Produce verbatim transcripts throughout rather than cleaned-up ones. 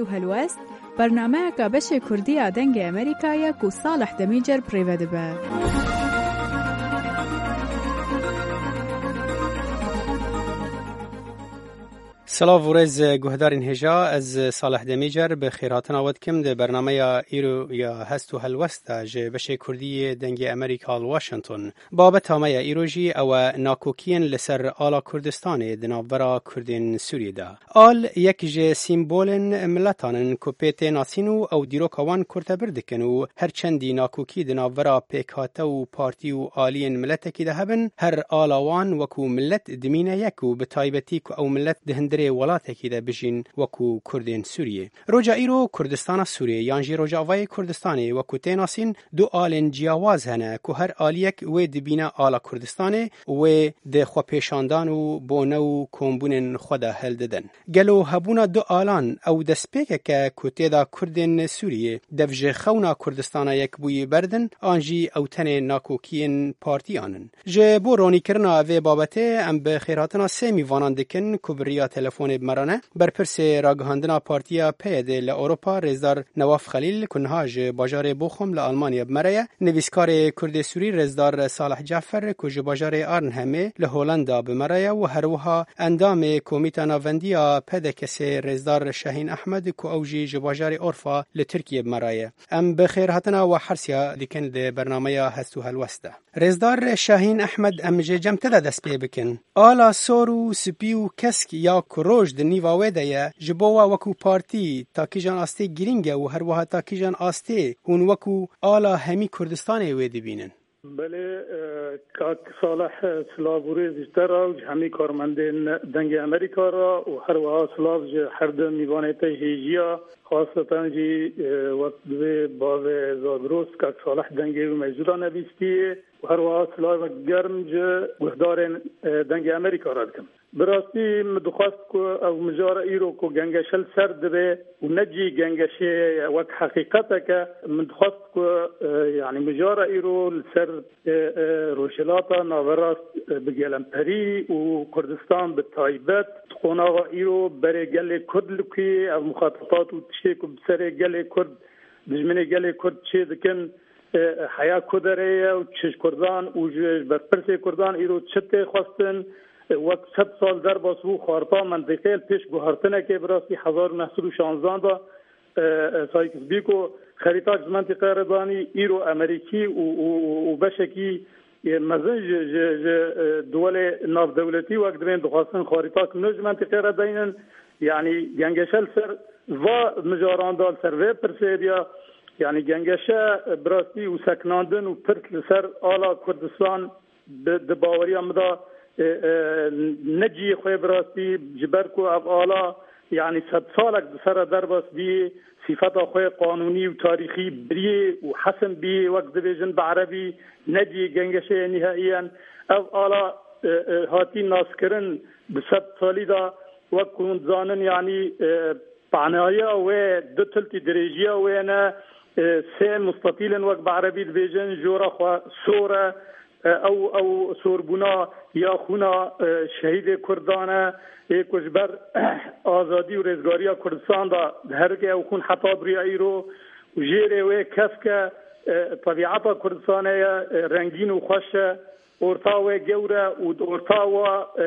هست و هلوست برنامه که بشه کردی آدنگ امریکایی که صالح دمیجر پریوده به. سلام و رز گهدارین هجا از صالح دمیجر به خیراتن آود کم ده برنامه ایرو یا هست و هلوست جه بشه کردی دنگ امریکا واشنطن بابت همه ایروژی او ناکوکین لسر آلا کردستان دنابرا کردین سوری دا آل یک جه سیمبولن ملتانن کپیت ناسینو او دیروکوان کرده بردکن و هرچندی ناکوکی دنابرا پیکاته و پارتی و آلین ملتکی ده هبن هر آلاوان وکو ملت دمینه یکو بتایبتی که او ملت دهندر ولاتی ده بجین وکو کردین سوریه. روجا ایرو کردستان سوریه یانجی روجا آوای کردستانی وکو تیناسین دو آلن جیاواز هنه که هر آلیک و دبینا آلا کردستانه و ده خو پیشاندان و بونه و کمبون خدا هل ددن. گلو هبونا دو آلان او دسپیکه که کتی دا کردین سوریه دفج خونا کردستان یک بوی بردن آنجی او تن ناکوکین پارتی آنن. جه بو رونی کرنا اوی بابته ام به خیراتنا سه میوانان دکن کبریا تلفون بمرانه برپرس راگهاندنا پارتیا پیده لأوروپا رزدار نواف خلیل کنهاج باجار بوخم لألمانیا بمرایه نویسکار کرد سوری رزدار صالح جعفر کج باجار آرنهمه لهولندا بمرایه و هروها اندام کمیتا ناوندیا پیده کسی رزدار شاهین احمد کو اوجی جباجار اورفا لترکیه بمرایه ام بخیر هاتنا و حرسیا دیکن ده برنامه هستو هلوسته رزدار شاهین احمد ام جم تدا دست پی بکن آلا سورو سپیو کسک یا کروج د نیواوه ده جبوا وکو پارتی تاکیجان آسته گرینگه و هر وها تاکیجان آسته هون وکو آلا همی کردستان ویدی بینن. بله کاک صالح سلاوری زیستر همی کارمندین دنگ امریکا را و هر وها سلاو هر دو میوانیت هیجیا خاصتا جی وقت به باز زاگروس کاک صالح دنگی و موجودا نویستی و هر وها سلاو گرم جه گهدار دنگ امریکا را دکم. براستی مدخواست کو او مجار ایرو کو گنگشل سر دبه و نجی گنگشه وک حقیقتا که مدخواست کو یعنی مجار ایرو سر روشلاتا ناوراست بگلمپری و کردستان به تایبت خوناغا ایرو بره گل کرد لکی او مخاطبات و تشه که بسر گل کرد دجمن گل کرد چه دکن حیا کدره و چش کردان و برپرس کردان ایرو چته خواستن وقت ست سال در باسو خارطا منطقه پیش گوهرتنه که براسی هزار و نهصد و شانزده دا سایکس بیکو خریطاک منطقه ردانی ایرو امریکی و بشکی مزن دول ناف دولتی وقت دوین دخواستن خریطاک نوج منطقه ردینن یعنی گنگشل سر و مجاران دال سر و پرسیدیا یعنی گنگشه براسی و سکناندن و پرس سر آلا کردستان دباوری امدا نجی خوی براستی جبر کو افعالا یعنی صد سالک سر درباس بی صفت خوی قانونی و تاریخی بری و حسن بی وقت دیجن بعربی نجی گنگشه نهائیاً افعالا هاتی ناس کرن بصد سالی دا وقت کن زانن یعنی پعنایا و دو تلتی درجیا و انا سه مستطیلا وقت بعربی دیجن جورا خوا سوره او او سوربونا یا خونا شهید کردانه یک وجبر آزادی و رزگاری کردستان دا هرگه او خون حتی بریایی رو و جیره و کس که طبیعت کردستانه رنگین و خوشه ارتا و گوره و ارتا و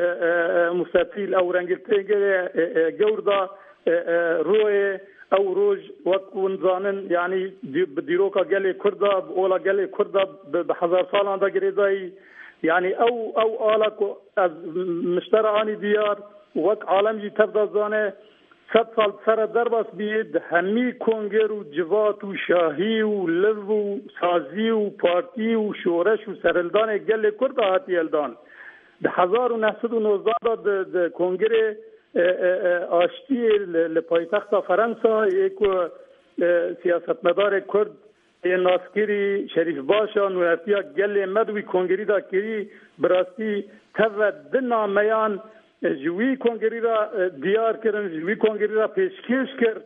مستطیل او رنگلته گور دا روی او روز وقت زانن یعنی دیروکا گلی کرده اولا گلی کرده به هزار سال آنده گریدایی یعنی او او آلا که از مشتر آنی دیار وقت عالم جی تفضل زانه صد سال سر در باس بید همی کنگر و جوات و شاهی و لو و سازی و پارتی و شورش و سرلدان گلی کرده هاتی الدان ده هزار و نهصد و نوزده ده کنگر آشتی لپایتخت فرانسه یک سیاستمدار کرد ناسکری شریف باشا نویتیا گل مدوی کنگری دا کری براستی تود نامیان جوی کنگری را دیار کردن جوی کنگری را پیشکش کرد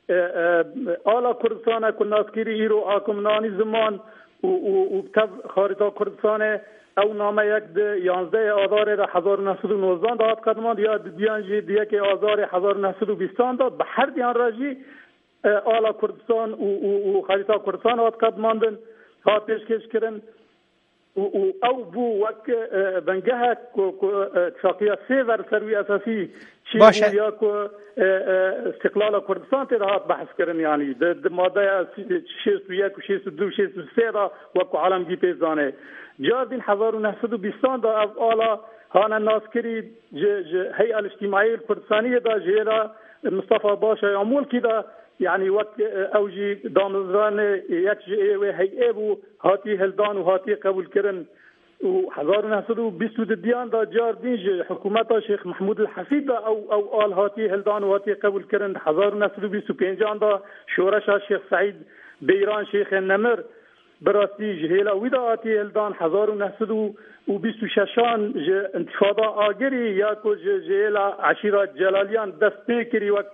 آلا کردستان که ناسکری ایرو آکمنانی زمان و تب خارطا کردستان او نامه یک یازده آذار ده هزار و نهصد و نوزده داد قدمان یا دیان جی دیگه که آذار هزار و نهصد و بیست داد به هر دیان راجی آلا کردستان و خریطا کردستان هات قدماندن هات پیشکش کردن و او بو وک بنگه اتفاقیه سه ور سروی اساسی باشه یا که استقلال کردستان تیده هات بحث کردن یعنی ده ماده شیست و یک و شیست و دو شیست و سه دا وکو عالمگی پیزانه جاردین هزار و نهصد و بیستان دا از آلا هانا ناسکری هیئه الاجتماعی کردستانی دا جیلا مصطفى باشا یامول کی دا يعني وقت اوجي دامزران يكجي وهي ابو هاتي هلدان وهاتي قبول كرن وحزار نهصد بيستو ديان دا جاردين حكومة شيخ محمود الحفيد او او قال هاتي هلدان وهاتي قبول كرن حزار نهصد بيستو بينجان دا شورش الشيخ سعيد بيران شيخ النمر براسي جهيلا ودا هاتي هلدان حزار نهصد وبيستو ششان انتفاضة آگري ياكو جهيلا عشيرة جلاليان دست كري وقت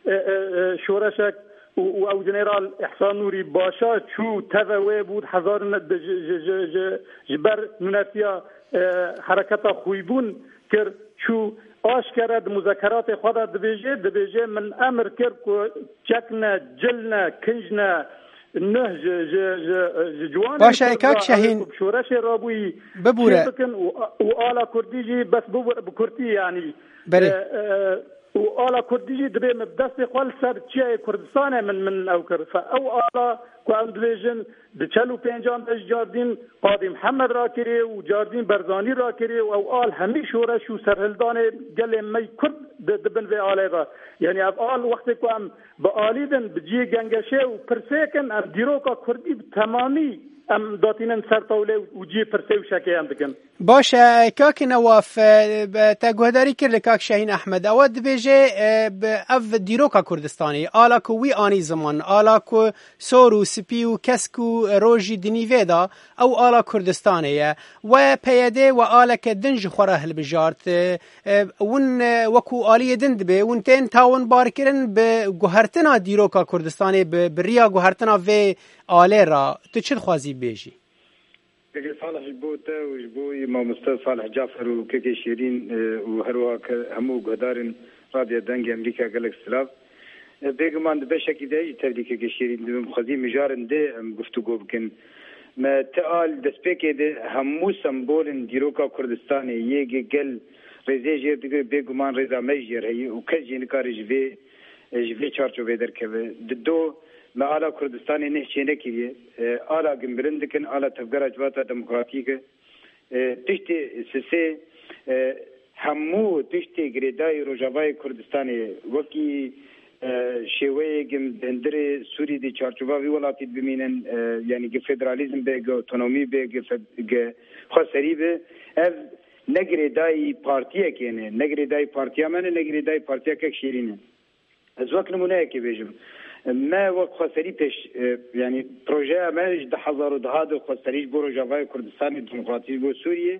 شورشک و او جنرال احسان نوری باشا چو توه بود هزار جبر نونتیا حرکت خویبون کر چو آشکرد مذاکرات خود دبیجه دبیجه من امر کر که چکن جلن کنجن نه جوان باشه اکاک شهین شورش رابوی ببوره و آلا کردیجی بس بکرتی یعنی بله و آلا کردی دبی مبدست قال سر چیه کردستان من من او کرد فاو آلا کوان دیویژن دچلو پنجام اش جاردین قاضی محمد را کری و جاردین برزانی را کری و او آل همی شورش و سرهلدان گل می کرد دبن و آله را یعنی اب آل وقتی که ام با آلیدن بجی گنگشه و پرسیکن ام دیروکا کردی تمامی ام داتینن سر طاوله و جی پرسه و شکه هم دکن باشه کاک نواف تا گوهداری کرد کاک شاهین احمد اود بیجه اف دیروکا کردستانی آلا کو وی آنی زمان آلا کو سورو سپی و کسکو روژی دنیوه دا او آلا کردستانیه و پیاده و آلا که دنج خورا هل بجارت ون وکو آلی دند به ون تین تاون بار کرن به گوهرتنا دیروکا کردستانی به ریا گوهرتنا و آله را تو چه خوازی بیجی؟ كي صالح البوتا وجبوي ما مستر صالح جعفر وكي شيرين وهروا همو قدارن راديو دنجي امريكا قالك سلاف بيغمان بشكل داي تبديك كي شيرين مخزي مجارن دي گفتگو بكن ما تقال دسبيكي دي همو سمبول ديروكا كردستاني يجي قل رزيجي بيغمان رضا مجر هي وكجي نكار جفي جفي چارچو بدر كبه دو ما آلا کردستانی نهچه نکیه آلا گمبرندکن آلا تفگر اجواتا دموکراتیک تشتی سسه همو تشتی گریدای روجاوای کردستانی وکی شیوه گم دندر سوری دی چارچوبا وی ولاتی بمینن یعنی که فدرالیزم به اتونومی به خسری به اف نگریدای پارتیه کنه نگریدای پارتیا منه نگریدای پارتیا که شیرینه از وقت نمونه که بیجم ما وقت خسری پیش یعنی پروژه ما ده هزار و ده دو خسریش برو جوای کردستان دموکراتی بو سوریه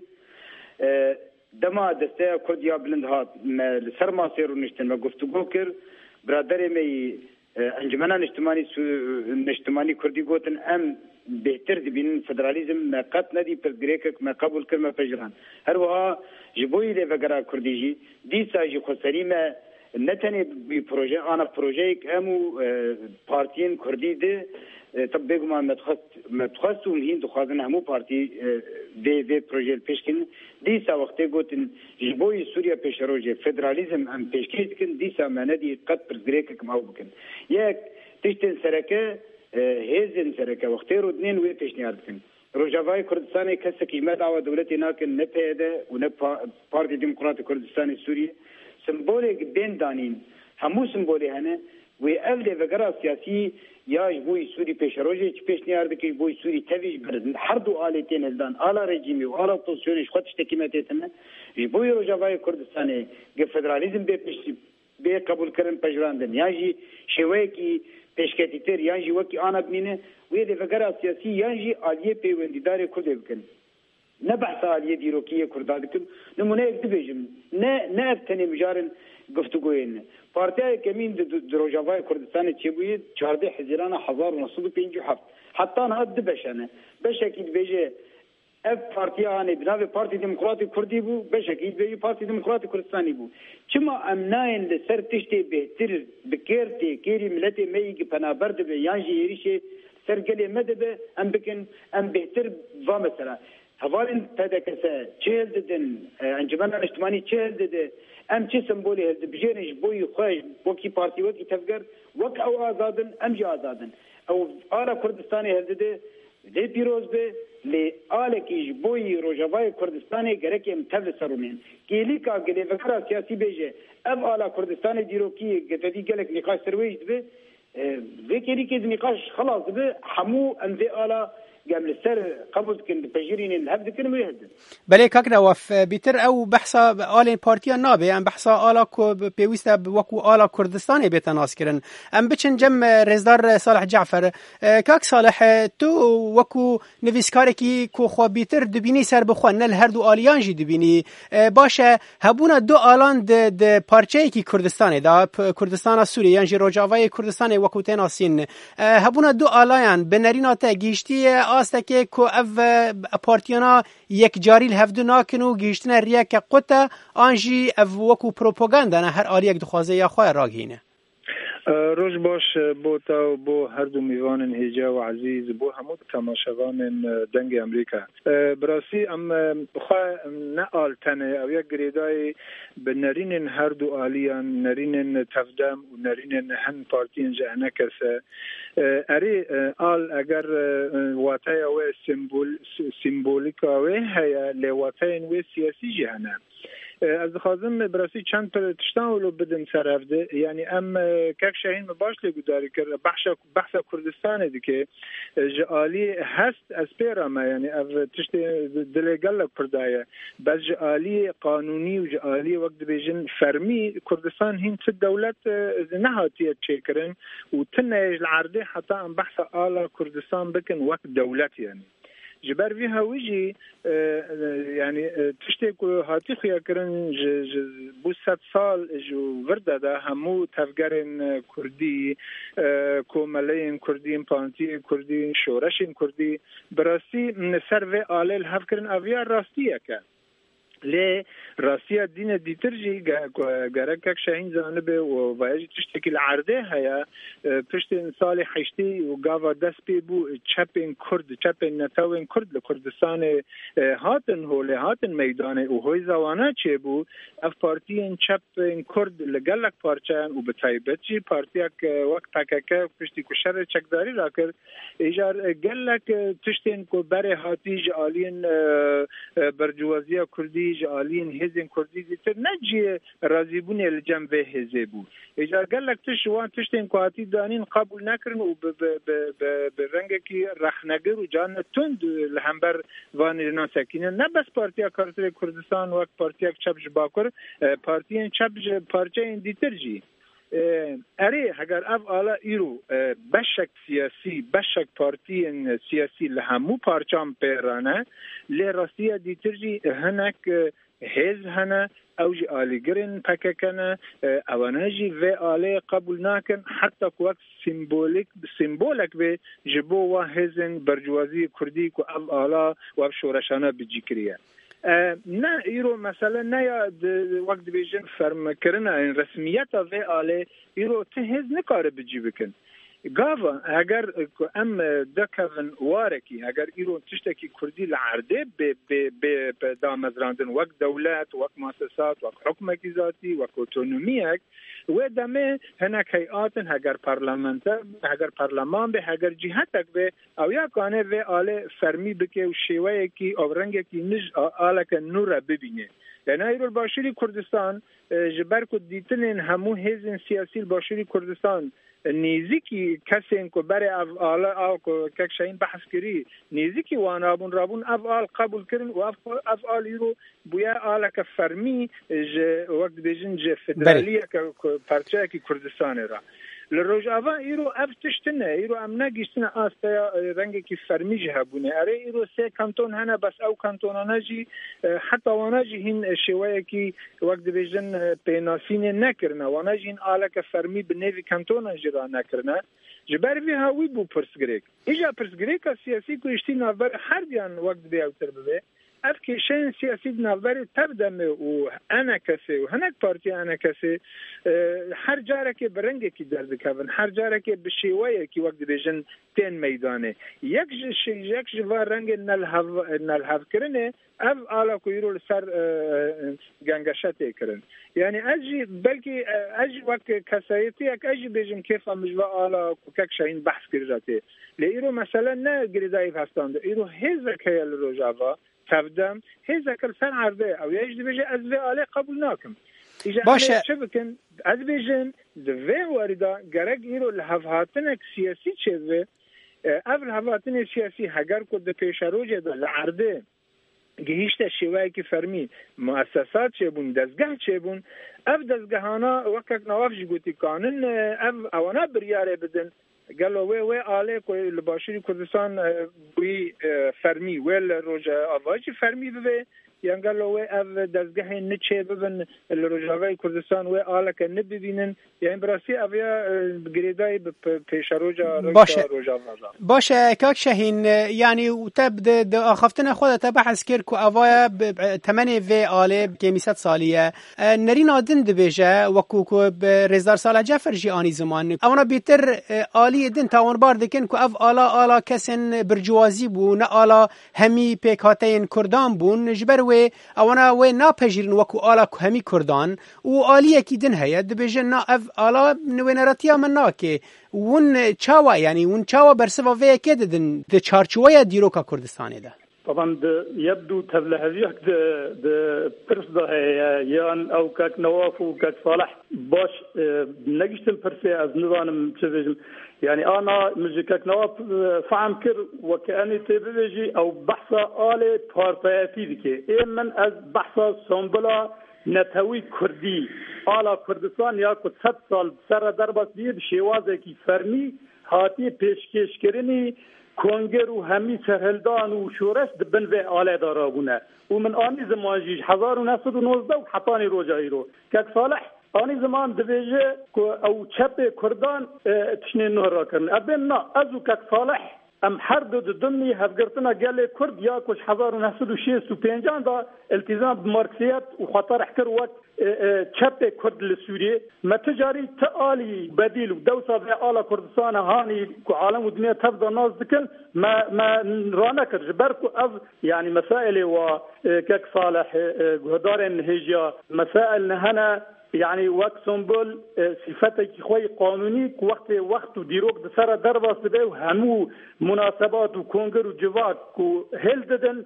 دما دسته کردیا بلند هات سر ماسیر نشتن و گفتگو کرد برادر می انجمنان اجتماعی اجتماعی کردی گوتن ام بهتر دبین فدرالیزم ما قط ندی پر گریک ما قبول کرد ما پجران هر وها جبوی له وگرا کردیجی دی ساجی خسری ما نتنی بی پروژه آن پروژه که همو پارتین کردی ده طب بگم من متخصص متخصص ومهين دخوازن همو پارتی ده ده پروژه پیش کن دیسا وقتی گوتن جبوی سوریا پیش روزه فدرالیزم هم پیش کن دیسا مندی قد پرزگریک کم او بکن یک تشتن سرکه هزن سرکه وقتی رو دنین وی پیش نیارد کن روجاوای کردستان کسی که ما دعوت دولتی ناکن نه پیده و نه پارتی دموکرات کردستان سوریه سمبولیک بین دانین همو سمبولی هنه و اول وگرا سیاسی یا بوی سوری پیش روزی چه پیش نیارد که بوی سوری تویج برد هر دو آلتین الدان آلا رژیمی و آلا پوزیشنش خودش تکیمتیتنه بوی روجاوای کردستان که فدرالیزم به پیش به قبول کردن پجراندن یعنی شوی کی پیشکتیتر یعنی وکی آن بینه و یه وگرا سیاسی یعنی آلیه پیوندیدار کرده بکن نه بحث آلیه دیروکیه کرده بکن نمونه یک دبیجم نه نه ابتنی مجارن گفتگوین پارتیای کمین دروجاوای کردستان چه بوید چهارده حزیران هزار و نصد و پنج و هفت حتی نه دبشنه بشکل بیجه ev partiyanê binavê Partî Demokratîk Kurdî bû beşekî bêyî Partî Demokratîk Kurdistanî bû. Çima em nayên li ser tiştê bêhtir bi kêr têkêrî milletê me yî penaber dibe yan jî êrişê ser gelê me dibe em bikin em bêhtir va mesela. Hevalên pedekese çêl didin, encumena niştimanî çêl didi. Em çi sembolê hildibijêrin ji bo yî xwe wekî partî wekî tevger wek ew azadin em jî azadin. Ew ala Kurdistanê hildide lê pîroz be lê alekî ji bo yî Rojavayê Kurdistanê gerekê em tev li ser rûnin. Kêlîka gelêvekara siyasî bêje ev ala Kurdistanê dîrokî getedî gelek nîqaş ser wê jî dibe vê kêrîkê di nîqaş xelas dibe hemû em vê ala قبل السر قبض كن بجيرين الهبد كن ويهد بله كاكنا وف بيتر او بحثا آل بارتيا نابه ام بحثا آلا بيويستا وكو آلا كردستان بيتناس كرن ام بچن جم رزدار صالح جعفر كاك صالح تو وكو نویسکارکی کو خو بيتر دبيني سر بخو نل هر دو آلیان جي دبيني باشه هبونا دو آلان د د پارچه کی کردستان دا کردستان سوریه یان جی روجاوای کردستان وکو تناسین هبونا دو آلایان بنرینا تا گیشتی آستکه کو اف پارتیانا یک جاری هفدو ناکن و گیشتن ریا که قطع آنجی اف وکو پروپاگاندا نه هر آلی یک دخوازه یا خواه راگینه روز باش بو تا بو هر دو میوان هجا و عزیز بو همود تماشاوان دنگ امریکا براسی ام خو نه آلتنه او یک گریدای به نرین هر دو آلیان نرین تفدم و نرین هن پارتین جهنه کسه اری آل اگر واتای او سیمبول سیمبولیکا و هیا لواتای و سیاسی جهنه از خازم براسی چند پر تشتان ولو بدم سرفده یعنی ام کک شاهین مباش لگوداری کرد بحث بحث کردستان دی که جالی هست از پیرا ما یعنی اف تشت دلگل پردایه بس جالی قانونی و جالی وقت بیجن فرمی کردستان هین چه دولت نهاتیه چیکرن و تنهج العرضه حتی ام بحث آلا کردستان بکن وقت دولت یعنی جبر في هاويجي يعني تشتكو هاتي خيا كرن بو ست سال جو ورده ده همو تفگرن كردي كوملين كردين پانتي كردين شورشين كردي براسي سر و آلل هف کرن اویا راستیه که لی راسیه دین دیترجی گرکک شاهین زانبه و وایجی تشتکی العرده هیا پشت سال حشتی و گاوا دست پی بو چپین کرد چپین نتاوین کرد لکردستان هاتن هوله هاتن میدانه و هوی زوانه چه بو اف پارتین چپین کرد لگلک پارچان و بتایبت چی پارتیک وقت پککه پشتی کشر چکداری را کرد ایجار گلک تشتین کو بره هاتی جالین برجوازی کردی جالین هزین کردی دیتر نجی رازیبونی الجنب هزبو اجازه گلک تش وان تشتین کوهاتی دانین قبول نکرن و به رنگ کی رخنگر و جان تند لهمبر وان ناسکینه نه بس پارتیا کارتر کردستان وقت پارتیا چپ جباکر پارتیان چپ پارچه این دیتر جی اری اگر اف آلا ایرو بشک سیاسی بشک پارتی سیاسی لهمو پارچام پیرانه لی راستیه دیترجی هنک هز هنه او جی آلی گرن پککنه اوانه جی و آلی قبول ناکن حتی که وقت سیمبولیک سیمبولک به جبو و هزن برجوازی کردی که اف آلا و اف شورشانه بجی کریه نه ایرو مثلا نه یا وقت بیجن فرم کرنه این رسمیت و آله ایرو تهز نکاره بجی بکن گاوا اگر ام دکون وارکی اگر ایرو تشتکی کردی لعرده به به به دامزراندن وقت دولت وقت مؤسسات وقت حکومتی ذاتی وقت اتونومیک و دمه هناك هيئات اگر پارلمان اگر پارلمان به اگر جهتک به او یا کانه و آله فرمی بکه و شیوه کی او رنگ کی نج آله که نور ببینه یعنی ایرو باشوری کردستان جبر کو دیتنن همو هزن سیاسی باشوری کردستان نیزیکی کسین کو بره اف آلا او کو کک شاین بحث کری نیزیکی وان رابون رابون اف آل قبول کرن و اف آل ایرو بویا آلا که فرمی وقت بیجن جه فدرالیه که پرچه که کردستان را لروجاوا ایرو اف تشتنه ایرو ام نگیشتنه آستا رنگی که فرمی جه بونه اره ایرو سه کانتون هنه بس او کانتون نجی حتی وانجی هین شویه که وقت بیجن پیناسین نکرنه وانجی هین آلا که فرمی بنوی کانتون جرا نکرنه جبر وی هاوی بو پرسگریک ایجا پرسگریک سیاسی کو اشتی نوبر هر دیان وقت بیا اوتر بده اف کشن سیاسی نوبر تبدم و انا کسی و هنک پارتی انا کسی هر جاره که برنگه کی درد کردن هر جاره که بشیوه کی وقت بیشن تین میدانه یک ش یک جوار رنگ نلهو نلهو کرنه اف آلا کویرو سر گنگشته کرن یعنی اجی بلکه اجی وقت کسایتی یک اجی بیشم کیف مجوا آلا کوک شاین بحث کرده لیرو مثلا نه گریدای هستند ایرو هزار کیل روجاوا تبدم هزار کل سن عرضه او یجد بیشه از وی آله قبول ناکم باشه چه بکن از بیشن دوی واردا گرگ ایرو لحظاتنک سیاسی چه اول لحظاتن سیاسی هگر کد پیش روجه ده لعرده گهیشت شیوهی که فرمی مؤسسات چه بون دزگاه چه بون اف دزگاهانا وقت نواف جگوتی کانن اف اوانا بریاره بدن قالوا وي وي عليه الباشري كردستان بي فرمي ويل روجا اواجي فرمي به يعني قالوا وي اف دزگاه نچه ببن الروجاوي كردستان وي آله که نببینن يعني براسي اویا گریدای پیش روجا روجا باشه کاک شهین يعني تبد اخفتنا خودت بحث كير كو اوايا ثمانية في آله كميسات ساليه نرينا دن دبيجه وكو كو رزدار سال جعفر جياني زمان اونا بيتر آلي دن تاون بار دكن كو اف آلا آلا كسن برجوازي بو نا آلا همي بيكاتين كردان بون جبر وي اونا وي نا پجيرن وكو آلا همي كردان و آليه كي دن هيا دبيجه نا اف آلا نوينراتيا مناكي ون چاوا يعني ون چاوا برسوا وی که دن د چارچوبه دیروکا کردستان ده طبعا يبدو تبلهجيك د د برسده يان او كاك نواف وكاك صالح باش نجشتم برسي از نظام تشفيجم يعني انا مجي كاك نواف فهم كر وكاني تبيجي او بحثه آل بارتياتي ديكي اي من از بحثه سنبلا نتوی کردی آلا کردستان یا که صد سال سر درباس دید شیوازه کی فرمی هاتی پیشکش کرنی کنگر و همی سرهلدان و شورش دبن و آله دارا بونه و من آنی زمان جیج هزار و نسد و نوزده و حطانی روجایی رو که صالح آنی زمان دویجه او چپ کردان تشنین نه را کرن ابن نا ازو که صالح ام هر دو دمی هفگرتنا گله کرد یا کش هزار و نهصد و شصت و پنجاه دا التزام بمارکسیت و خطر حکر وقت چپ کرد لسوریه متجاری تعالی بدیل و دوسا به آلا کردستان هانی که عالم و دنیا تفضل ناز دکن ما ما رانا کر جبر کو از یعنی مسائل و که صالح گهدار هجیا مسائل نهنا يعني وقت سنبول صفتك خوي قانوني وقت وقت وديروك دسارة درباس دبي وهمو مناسبات وكونجر وجواك وهل ددن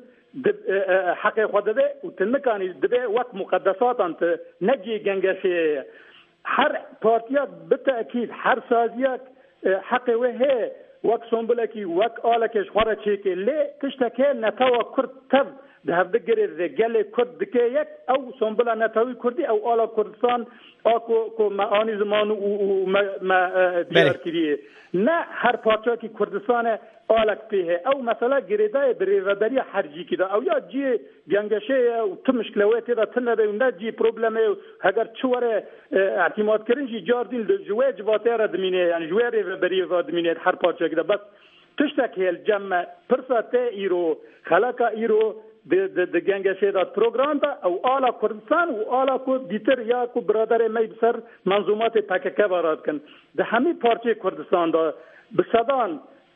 حقي خود دبي وتنكاني دبي وقت مقدسات انت نجي جنگشي هر بارتيات بالتأكيد هر سازيات حقي وهي وقت سنبولكي وقت آلكش خورا چيكي لي تشتكي نتاوى كرد تب ده هفدگره رجال کرد دکیک او سنبلا نتاوی کردی او آلا کردستان آکو کو معانی زمان و ما دیار کریه نه هر پارچه کی کردستان آلک پیه او مثلا گریدای بریوبری حرجی کده او یا جی گنگشه و تو مشکلویت دا تنده و نه جی پروبلمه اگر چوره اعتماد کرن جی جاردین جوه جواته را دمینه یعنی جوه ریوبری را دمینه هر پارچه کده بس تشتک هل جمع پرساته ایرو خلاقا ایرو د د گنگشه دا پروگرام دا او آلا کردستان و آلا کو دیتر یا کو برادر می بسر منظومات پککه وارد کن ده همه پارتی کردستان دا بسدان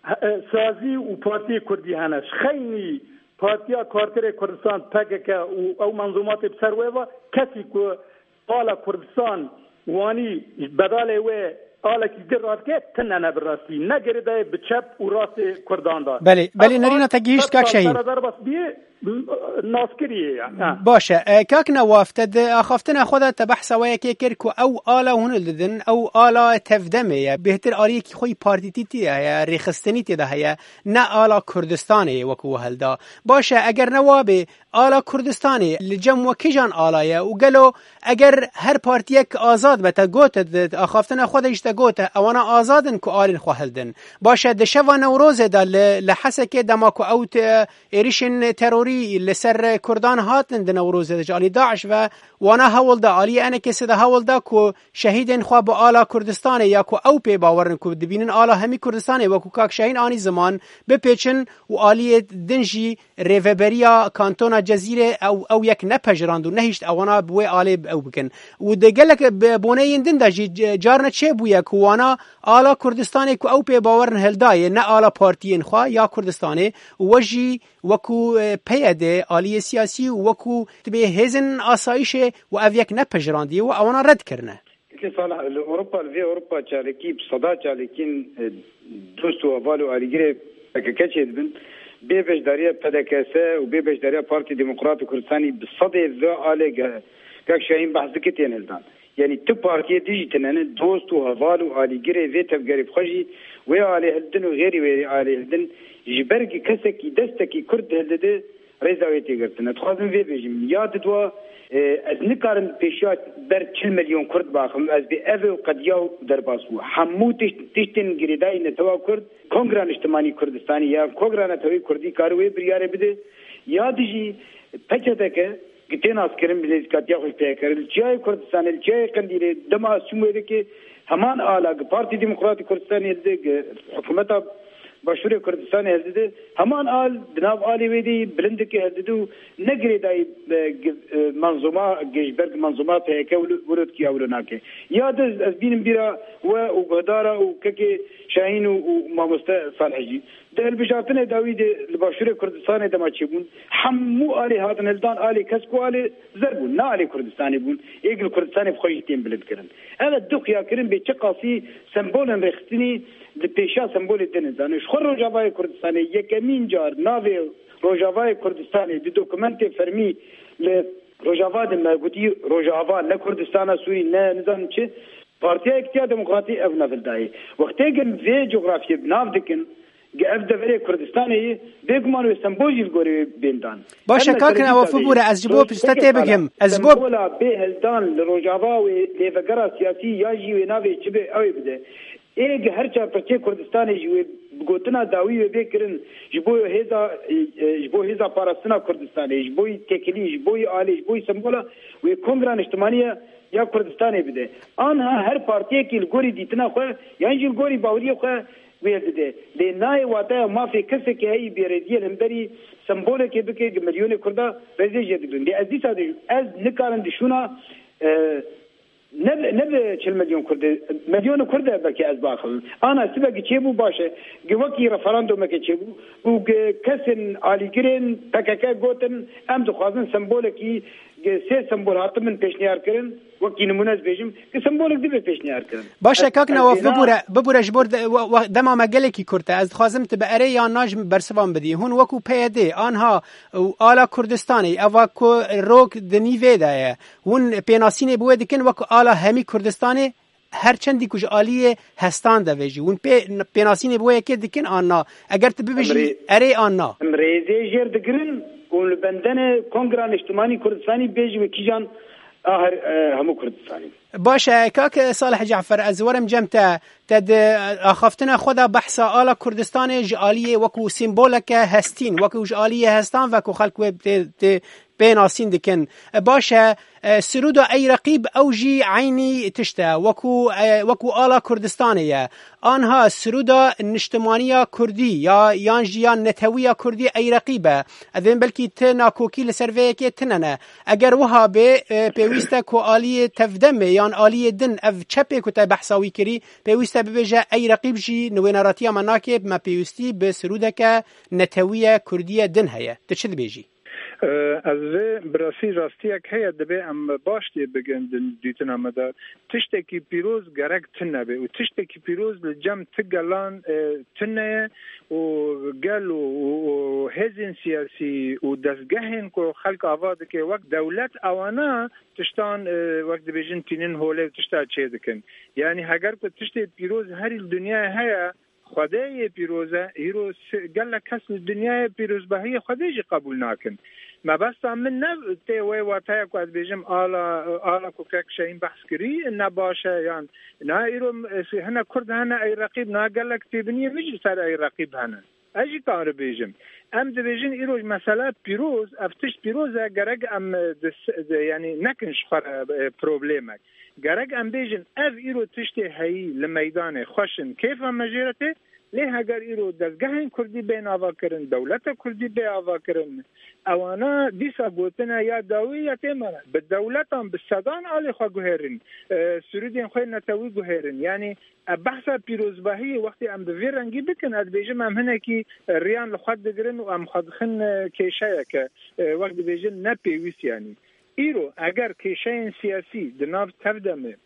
سازی و پارتی کردی هنش خیلی پارتیا کارکر کردستان پککه او منظومات بسر و کسی که آلا کردستان وانی بدال و آلا کی در راد که تنه نبراستی نگریده بچپ و راست کردان دا بله بله نرینا تگیشت کاک شهین ناسکریه يعني باشه كاك نوافتد اخفتنا خودت تبحث وياك كيركو او آلا هون ددن او آلا تفدمه بهتر آليه كي خوي بارتيتي يا ريخستني تي ده هي نا آلا كردستاني وكو هلدا باشه اگر نواب آلا کردستانی لجم و کجان آلایه و گلو اگر هر پارتیک آزاد بتا گوت آخافتن خودش تا گوت اوانا آزادن که آلین خواهلدن باشه دشوا نوروز دا لحسک دماکو اوت ایریشن تروری لسر کردان هاتن دا نوروز دا جالی داعش و وانا هول دا آلی انا کسی دا هول دا که شهیدن خواه با آلا کردستانی یا که او پی باورن که دبینن آلا همی کردستانی و که کاک شهین آنی زمان بپیچن و آلی دنجی ریوبریا کانتونا جزیره او او یک نپجراند و نهیشت اوانا بوی آلی او بکن و دگلک بونه یندن دا جارنا چه بویا که وانا آلا کردستانی که او پی باورن هلدای نه آلا پارتین خواه یا کردستانی وجی وکو پیاده آلی سیاسی وکو تبی هزن آسایش و او یک نپجراندی و اوانا رد کرنه که صالح اروپا الوی اروپا چالکی بصدا چالکین دوست و اول و آلیگره اکاکچه دبن بی بجداری پدکسه و بی بجداری پارتی دموکرات کردستانی بصده و آلی که شاهین بحث کتین هلدان یعنی تو پارتی دیجیتنن دوست و اول و آلیگره وی تفگری بخوشی وی آلی هلدن و غیری وی آلی هلدن جبرگی کسکی دستکی کرد هلده رضایتی گرتن اتخوازم وی بیجیم یاد دوا از نکارم پیشات در چل میلیون کرد باخم از بی او قدیاو در باسو همو تشتین گریدای نتوا کرد کنگران اجتماعی کردستانی یا کنگران نتوی کردی کاروی بریاره بده یادجی پچه که گتین اسکرین بلیز کاتیا خوش پیکرل چای کردستان چای قندیل دما سومه که همان آلا پارتی دموکراتی کردستانی ده حکومت باشور کردستان هلده همان آل بناب آلی ویدی بلند که هلده نگری دای منظومه گشبرگ منظومه پیکه ورد کی اولونا که یاد از بینم بیرا و گهدارا و که شاهین و مامسته صالحجی ده البجارتن داوید باشور کردستان دما چی بون همو آلی هاتن هلدان آلی کسکو آلی زربون نه آلی کردستانی بون ایگل کردستانی بخویشتین بلند کرن اما دو خیا کرن به چه قاسی سمبولن رختنی د پیشا سمبول دنه دانش خور روجاوای کردستان یکمین جار ناوی روجاوای کردستان د دوکومنت فرمی ل روجاوا د مربوطی روجاوا نه کردستان سوری نه نظام چه پارتی اکتیا دموکراتی اف نفلدای وقتی گن وی جغرافی بناف دکن اف دفره کردستانی بگمان و سمبوجیل گوری بیندان باشه کاکن اوافو بوره از جبو پشتته بگم از بو سمبولا به هلدان لروجاوا و لیفگرا سیاسی یا جیوی ناوی چه به اوی بده ایگ هر چا پرچه کردستانی جوی گوتنا داوی و بکرن جبو هزا جبو هزا پاراستنا کردستانی جبوی تکلی جبوی آلی جبوی سمبولا و کنگران اجتماعی یا کردستانی بده آنها هر پارتی که الگوری دیتنا خواه یعنی جو الگوری باوری خواه ویده لی نای واتا مافی کسی که هی بیردیل هم داری سمبوله که بکه ملیون کرده رزی جدیدون لی از دیسا دی از نکارن دیشونا نب نب چل میلیون کرده میلیون کرده بلکه از باخل آن سبب چه بو باشه گوکی رفراندوم که چه بو و کسن علیگرین پکک گوتن ام دخوازن سمبوله کی سه سمبول هاتم من پیشنهاد کردن وکی نمونه بیشم که سمبولک دی پیشنهاد کردن باشه کاک نواف ببوره ببوره جبر دما مگله کی کرده از خوازم تبعره یا ناج برسوان بدی هون وکو پیاده آنها آلا کردستانی اوا کو روک دنیوه دایه هون پیناسین بوه دکن وکو آلا همی کردستانی هر چندی کج آلیه هستان دویجی اون پیناسین بوه که دکن آنها اگر تبیجی اره آنها امریزه جر دگرن اون بندن کنگران اجتماعی کردستانی بیج و کیجان آخر همو کردستانی باشه کاک صالح جعفر از ورم جمتا تد آخافتنا خدا بحثا آلا کردستان جالیه وکو سیمبولک هستین وکو جالیه هستان وکو خلق و بيناسين دكن باشا سرود أي رقيب أوجي عيني تشتا وكو وكو آلا كردستانية آنها سرود نشتمانية كردي يا يانجيان نتوية كردي أي رقيبة أذن بلكي تنا كوكي لسرفيه كي تننا أجر وها بي بيويستا كو آلية تفدمي يان آلية دن أف چپي كتا بحثاوي كري بيويستا ببجا أي رقيب جي نويناراتيا مناكي بما بيوستي بسرودك نتوية كردية دن هيا تشد بيجي از براسی راستیک هیا دبی ام باشتی بگندن دیتنا مدار تشتکی پیروز گرگ تنبه و تشتکی پیروز لجم تگلان تنه و گل و هزین سیاسی و دستگهین که خلق آواز که وقت دولت آوانا تشتان وقت دبیجن تینین هوله تشتا چه دکن یعنی اگر که تشتی پیروز هری دنیا هیا خدای پیروزه هیرو گل کس دنیای پیروز بهی خدایش قبول نکن ما بس من نه تی وی واتای کو از بیجم آلا آلا کو که شین بحث کری نه باشه یان نه ایرو هنا کرد هنا ای رقیب نه گلک تبنی میج سر ای رقیب هنا اجی کار بیجم ام دبیجن ایرو مسئله پیروز افتش پیروز گرگ ام یعنی نکنش خر پروبلمک گرگ ام بیجن اف ایرو تشتی هی لمیدان خوشن کیف مجرته له اگر ایرو دزگاه کردی بین آوا کرن دولت کردی به آوا کرن اوانا دیسا گوتنا یا داوی یا تیمانا به دولتان به صدان آلی خواه گوهرن سرودین خواه نتاوی گوهرن یعنی بحثا پیروزباهی وقتی ام به رنگی بکن از بیجم ام هنه که ریان لخواد دگرن و ام خودخن کیشه که وقتی بیجم نپیویس یعنی ایرو اگر کیشه سیاسی دناف تفدمه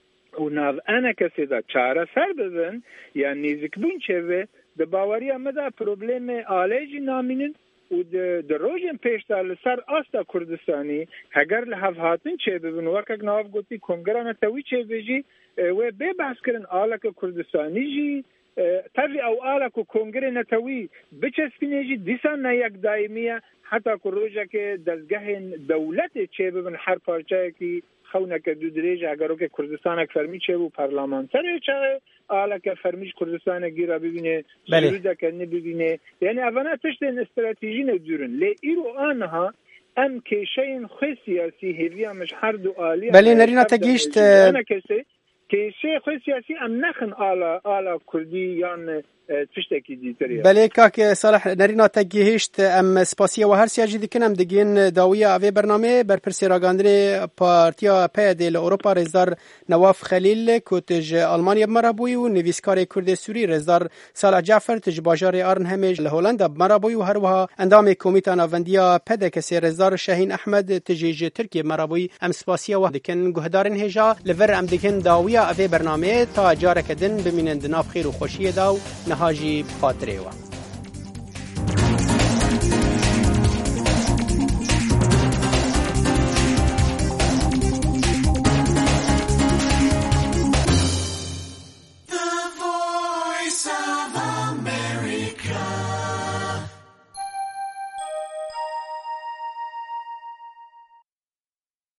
و ناو انا کسی دا چاره سر بزن یا نیزک بین چه ده باوری همه دا پروبلم آلیجی نامینن و ده روژن پیشتا لسر آستا کردستانی اگر لحف هاتن چه ببین وکک ناف گوتی کنگران تاوی چه بجی و بے بحث کرن آلک کردستانی جی تاوی او آلک کنگر نتاوی بچسپینه جی دیسان نیک دائمیه حتی که روژه که دزگاه دولت چه ببین هر پارچه که خونه که دو دریج اگر که کردستان فرمی چه و پارلمانتر چه آلا که فرمیش کردستان گیرا ببینه سروده که نبینه یعنی اولا تشت این استراتیجی ندورن لی ایرو آنها ام کشین خوی سیاسی هیوی همش هر دو آلی بله نرینا تگیشت انا کسی کشی خوی سیاسی ام نخن آلا آلا کردی یان تشتکی دیتریه بله که صالح نرینا تگیهشت ام سپاسیه و هر سیاجی دیکنم دگین داویه اوی برنامه بر پرسی راگاندری پارتیا پیده لأوروپا رزدار نواف خلیل کتج آلمانیا بمرابوی و نویسکار کرد سوری رزدار صالح جعفر تج باجار آرن همش لهولندا بمرابوی و هروها اندام کمیته ناوندیا پیده کسی رزدار شاهین احمد تجیج ترکیه بمرابوی ام سپاسیه و دکن گهدارن هجا لور ام دکن داویه اوی برنامه تا جارکدن بمینند ناف خیر و خوشی داو نهاجی خاطره و